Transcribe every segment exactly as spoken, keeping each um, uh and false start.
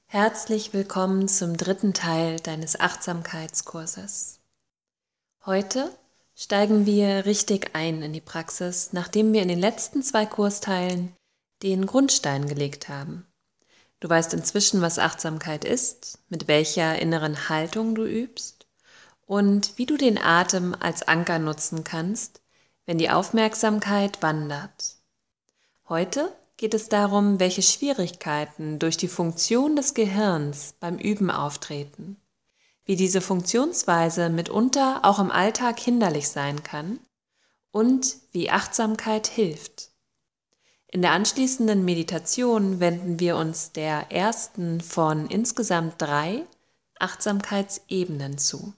Herzlich willkommen zum dritten Teil deines Achtsamkeitskurses. Heute steigen wir richtig ein in die Praxis, nachdem wir in den letzten zwei Kursteilen den Grundstein gelegt haben. Du weißt inzwischen, was Achtsamkeit ist, mit welcher inneren Haltung du übst und wie du den Atem als Anker nutzen kannst, wenn die Aufmerksamkeit wandert. Heute geht es darum, welche Schwierigkeiten durch die Funktion des Gehirns beim Üben auftreten, wie diese Funktionsweise mitunter auch im Alltag hinderlich sein kann und wie Achtsamkeit hilft. In der anschließenden Meditation wenden wir uns der ersten von insgesamt drei Achtsamkeitsebenen zu.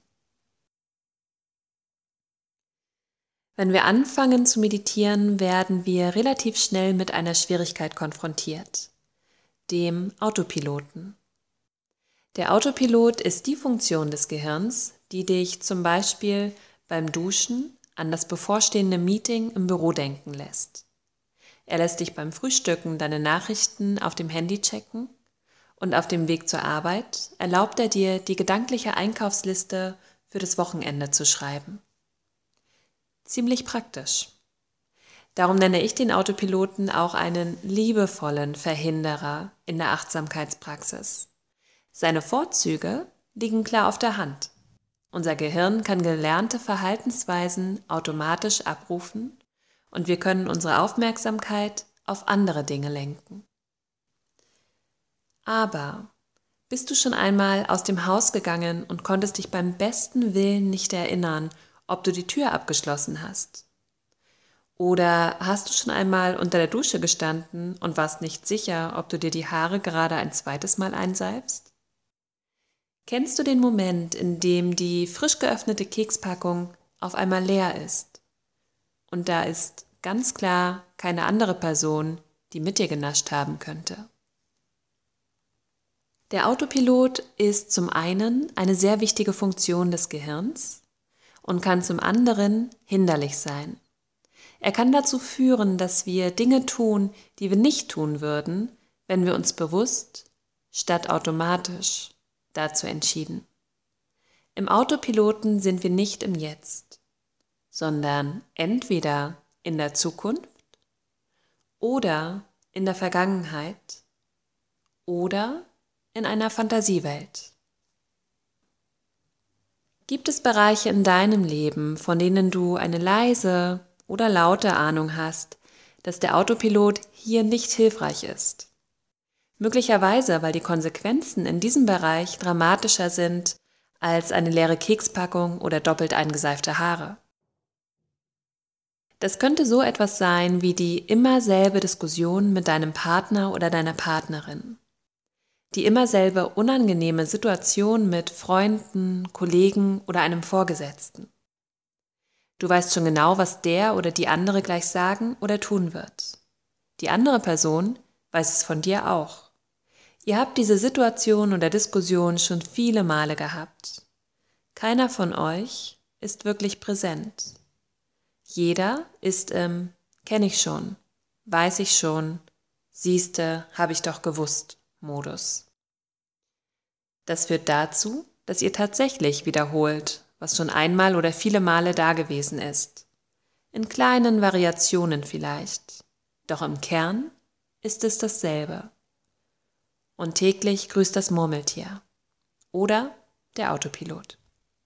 Wenn wir anfangen zu meditieren, werden wir relativ schnell mit einer Schwierigkeit konfrontiert, dem Autopiloten. Der Autopilot ist die Funktion des Gehirns, die dich zum Beispiel beim Duschen an das bevorstehende Meeting im Büro denken lässt. Er lässt dich beim Frühstücken deine Nachrichten auf dem Handy checken und auf dem Weg zur Arbeit erlaubt er dir, die gedankliche Einkaufsliste für das Wochenende zu schreiben. Ziemlich praktisch. Darum nenne ich den Autopiloten auch einen liebevollen Verhinderer in der Achtsamkeitspraxis. Seine Vorzüge liegen klar auf der Hand. Unser Gehirn kann gelernte Verhaltensweisen automatisch abrufen und wir können unsere Aufmerksamkeit auf andere Dinge lenken. Aber bist du schon einmal aus dem Haus gegangen und konntest dich beim besten Willen nicht erinnern, ob du die Tür abgeschlossen hast? Oder hast du schon einmal unter der Dusche gestanden und warst nicht sicher, ob du dir die Haare gerade ein zweites Mal einsalbst? Kennst du den Moment, in dem die frisch geöffnete Kekspackung auf einmal leer ist? Und da ist ganz klar keine andere Person, die mit dir genascht haben könnte. Der Autopilot ist zum einen eine sehr wichtige Funktion des Gehirns und kann zum anderen hinderlich sein. Er kann dazu führen, dass wir Dinge tun, die wir nicht tun würden, wenn wir uns bewusst statt automatisch dazu entschieden. Im Autopiloten sind wir nicht im Jetzt, sondern entweder in der Zukunft oder in der Vergangenheit oder in einer Fantasiewelt. Gibt es Bereiche in deinem Leben, von denen du eine leise oder laute Ahnung hast, dass der Autopilot hier nicht hilfreich ist? Möglicherweise, weil die Konsequenzen in diesem Bereich dramatischer sind als eine leere Kekspackung oder doppelt eingeseifte Haare. Das könnte so etwas sein wie die immer selbe Diskussion mit deinem Partner oder deiner Partnerin. Die immer selbe unangenehme Situation mit Freunden, Kollegen oder einem Vorgesetzten. Du weißt schon genau, was der oder die andere gleich sagen oder tun wird. Die andere Person weiß es von dir auch. Ihr habt diese Situation oder Diskussion schon viele Male gehabt. Keiner von euch ist wirklich präsent. Jeder ist im „Kenn ich schon, weiß ich schon, siehste, habe ich doch gewusst“ Modus. Das führt dazu, dass ihr tatsächlich wiederholt, was schon einmal oder viele Male dagewesen ist. In kleinen Variationen vielleicht, doch im Kern ist es dasselbe. Und täglich grüßt das Murmeltier oder der Autopilot.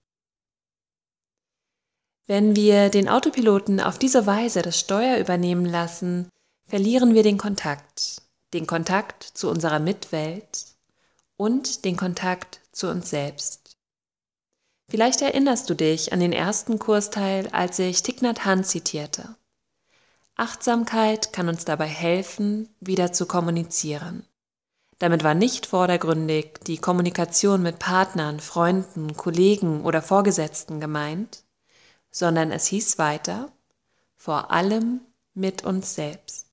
Wenn wir den Autopiloten auf diese Weise das Steuer übernehmen lassen, verlieren wir den Kontakt, den Kontakt zu unserer Mitwelt und den Kontakt zu uns selbst. Vielleicht erinnerst du dich an den ersten Kursteil, als ich Thich Nhat Hanh zitierte. Achtsamkeit kann uns dabei helfen, wieder zu kommunizieren. Damit war nicht vordergründig die Kommunikation mit Partnern, Freunden, Kollegen oder Vorgesetzten gemeint, sondern es hieß weiter, vor allem mit uns selbst.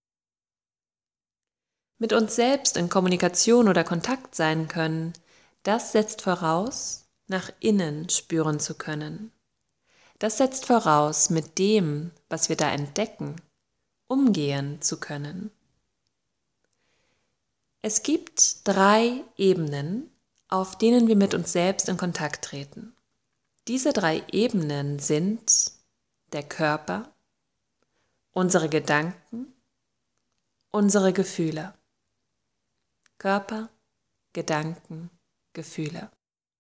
Mit uns selbst in Kommunikation oder Kontakt sein können, das setzt voraus, nach innen spüren zu können. Das setzt voraus, mit dem, was wir da entdecken, umgehen zu können. Es gibt drei Ebenen, auf denen wir mit uns selbst in Kontakt treten. Diese drei Ebenen sind der Körper, unsere Gedanken, unsere Gefühle. Körper, Gedanken, Gefühle.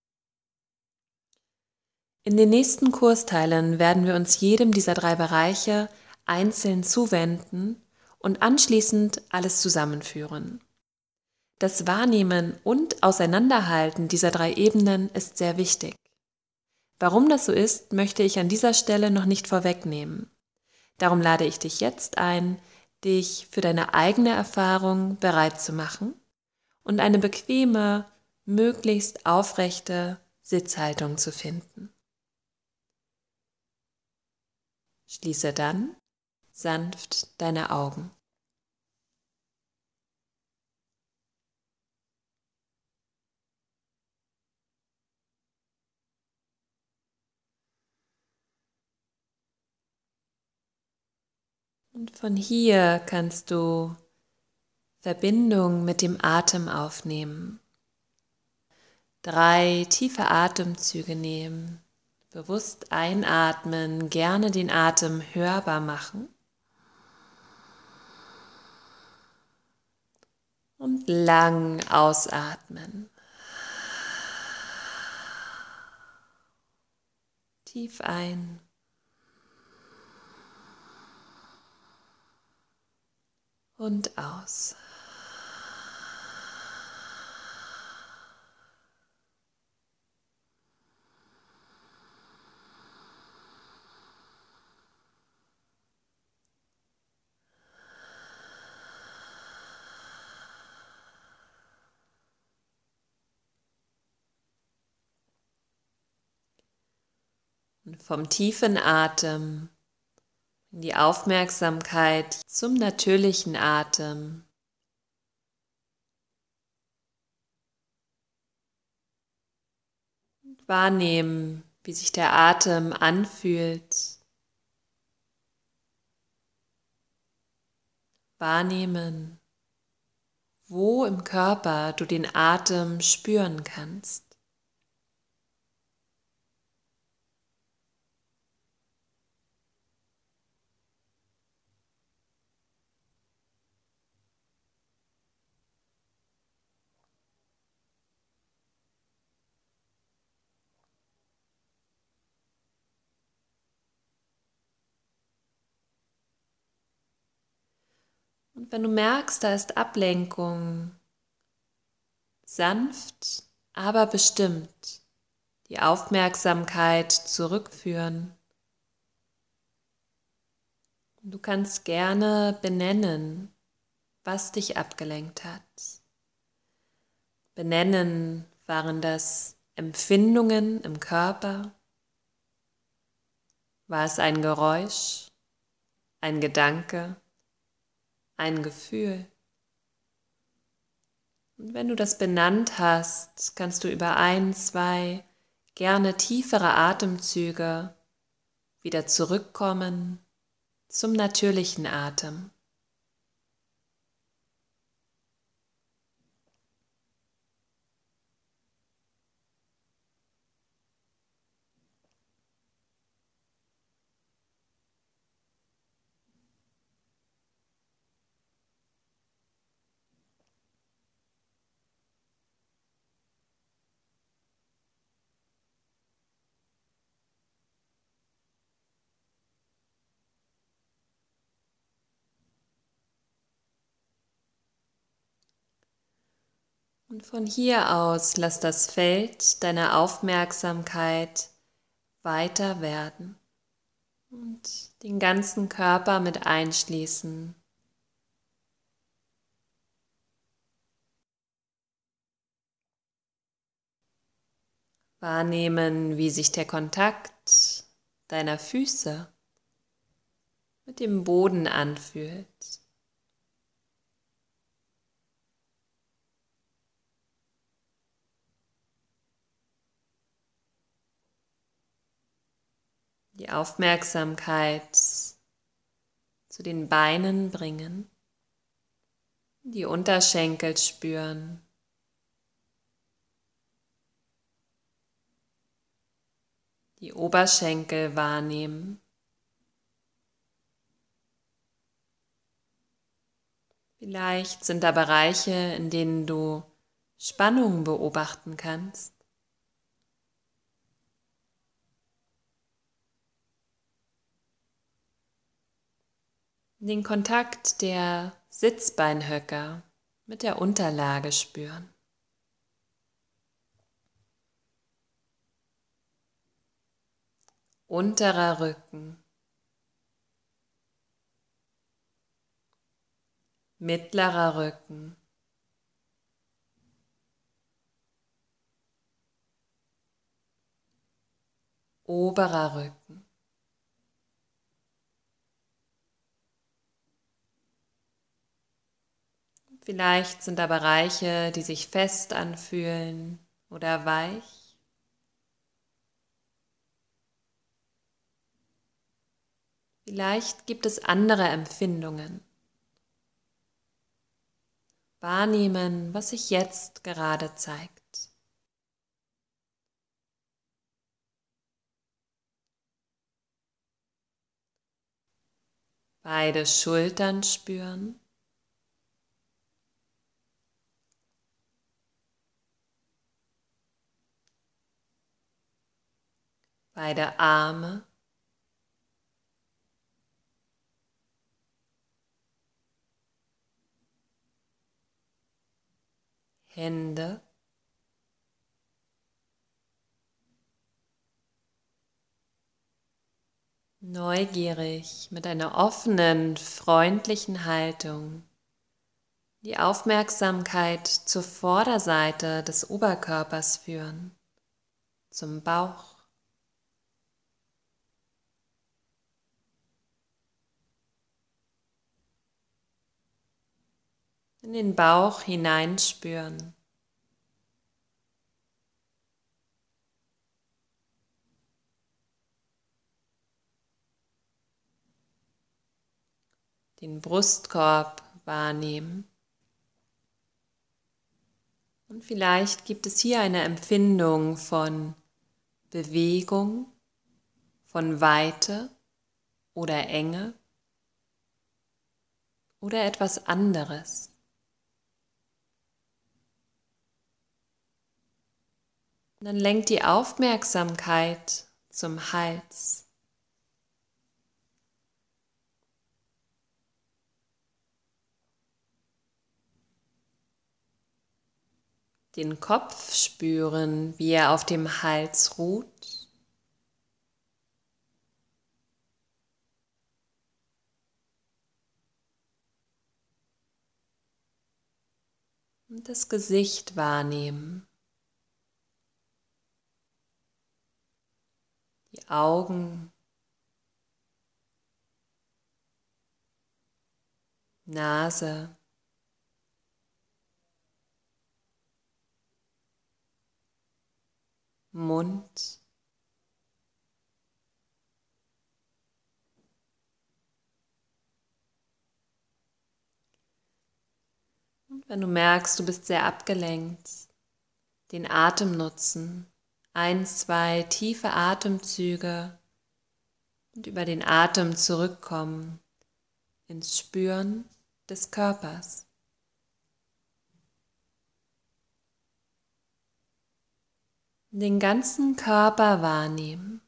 In den nächsten Kursteilen werden wir uns jedem dieser drei Bereiche einzeln zuwenden und anschließend alles zusammenführen. Das Wahrnehmen und Auseinanderhalten dieser drei Ebenen ist sehr wichtig. Warum das so ist, möchte ich an dieser Stelle noch nicht vorwegnehmen. Darum lade ich dich jetzt ein, dich für deine eigene Erfahrung bereit zu machen und eine bequeme, möglichst aufrechte Sitzhaltung zu finden. Schließe dann sanft deine Augen. Und von hier kannst du Verbindung mit dem Atem aufnehmen. Drei tiefe Atemzüge nehmen, bewusst einatmen, gerne den Atem hörbar machen und lang ausatmen. Tief ein und aus. Und vom tiefen Atem in die Aufmerksamkeit zum natürlichen Atem. Wahrnehmen, wie sich der Atem anfühlt. Wahrnehmen, wo im Körper du den Atem spüren kannst. Und wenn du merkst, da ist Ablenkung, sanft, aber bestimmt die Aufmerksamkeit zurückführen. Du kannst gerne benennen, was dich abgelenkt hat. Benennen, waren das Empfindungen im Körper? War es ein Geräusch, ein Gedanke, ein Gefühl? Und wenn du das benannt hast, kannst du über ein, zwei gerne tiefere Atemzüge wieder zurückkommen zum natürlichen Atem. Und von hier aus lass das Feld deiner Aufmerksamkeit weiter werden und den ganzen Körper mit einschließen. Wahrnehmen, wie sich der Kontakt deiner Füße mit dem Boden anfühlt. Die Aufmerksamkeit zu den Beinen bringen. Die Unterschenkel spüren. Die Oberschenkel wahrnehmen. Vielleicht sind da Bereiche, in denen du Spannung beobachten kannst. Den Kontakt der Sitzbeinhöcker mit der Unterlage spüren. Unterer Rücken. Mittlerer Rücken. Oberer Rücken. Vielleicht sind da Bereiche, die sich fest anfühlen oder weich. Vielleicht gibt es andere Empfindungen. Wahrnehmen, was sich jetzt gerade zeigt. Beide Schultern spüren. Beide Arme. Hände. Neugierig mit einer offenen, freundlichen Haltung die Aufmerksamkeit zur Vorderseite des Oberkörpers führen, zum Bauch. In den Bauch hineinspüren. Den Brustkorb wahrnehmen. Und vielleicht gibt es hier eine Empfindung von Bewegung, von Weite oder Enge oder etwas anderes. Und dann lenkt die Aufmerksamkeit zum Hals. Den Kopf spüren, wie er auf dem Hals ruht. Und das Gesicht wahrnehmen. Die Augen, Nase, Mund, und wenn du merkst, du bist sehr abgelenkt, den Atem nutzen, ein, zwei tiefe Atemzüge und über den Atem zurückkommen ins Spüren des Körpers. Den ganzen Körper wahrnehmen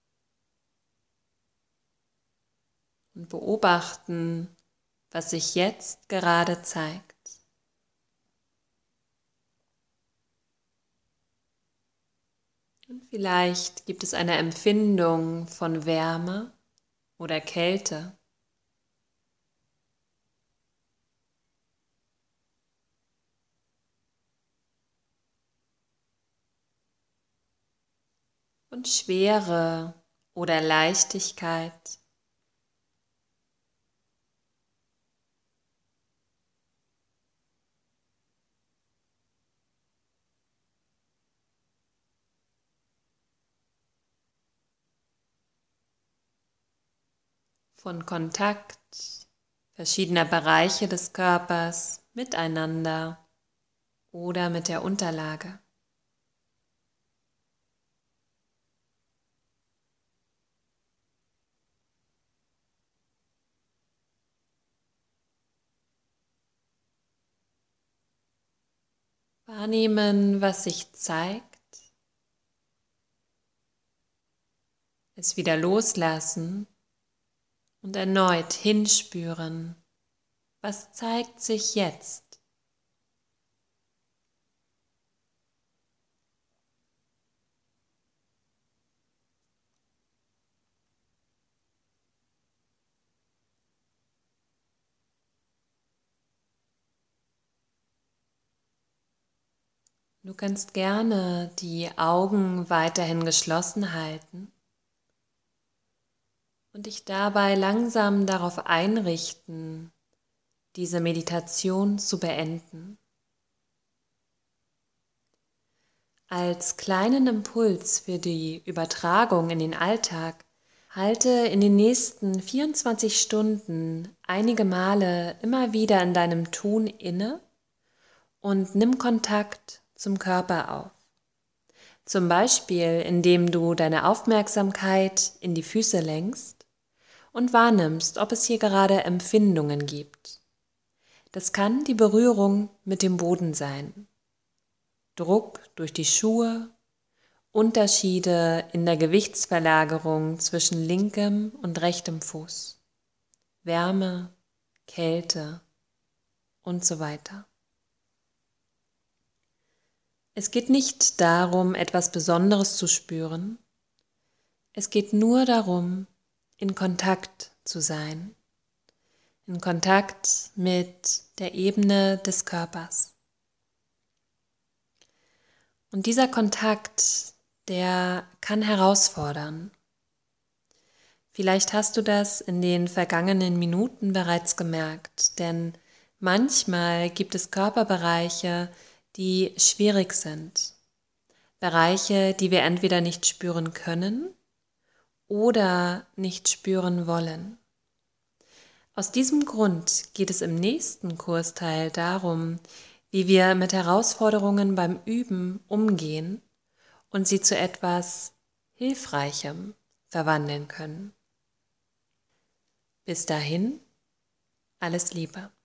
und beobachten, was sich jetzt gerade zeigt. Und vielleicht gibt es eine Empfindung von Wärme oder Kälte. Und Schwere oder Leichtigkeit. Von Kontakt verschiedener Bereiche des Körpers miteinander oder mit der Unterlage. Wahrnehmen, was sich zeigt, es wieder loslassen und erneut hinspüren, was zeigt sich jetzt. Du kannst gerne die Augen weiterhin geschlossen halten und dich dabei langsam darauf einrichten, diese Meditation zu beenden. Als kleinen Impuls für die Übertragung in den Alltag halte in den nächsten vierundzwanzig Stunden einige Male immer wieder in deinem Tun inne und nimm Kontakt zum Körper auf. Zum Beispiel, indem du deine Aufmerksamkeit in die Füße lenkst und wahrnimmst, ob es hier gerade Empfindungen gibt. Das kann die Berührung mit dem Boden sein, Druck durch die Schuhe, Unterschiede in der Gewichtsverlagerung zwischen linkem und rechtem Fuß, Wärme, Kälte und so weiter. Es geht nicht darum, etwas Besonderes zu spüren. Es geht nur darum, in Kontakt zu sein, in Kontakt mit der Ebene des Körpers. Und dieser Kontakt, der kann herausfordern. Vielleicht hast du das in den vergangenen Minuten bereits gemerkt, denn manchmal gibt es Körperbereiche, die schwierig sind. Bereiche, die wir entweder nicht spüren können oder nicht spüren wollen. Aus diesem Grund geht es im nächsten Kursteil darum, wie wir mit Herausforderungen beim Üben umgehen und sie zu etwas Hilfreichem verwandeln können. Bis dahin, alles Liebe.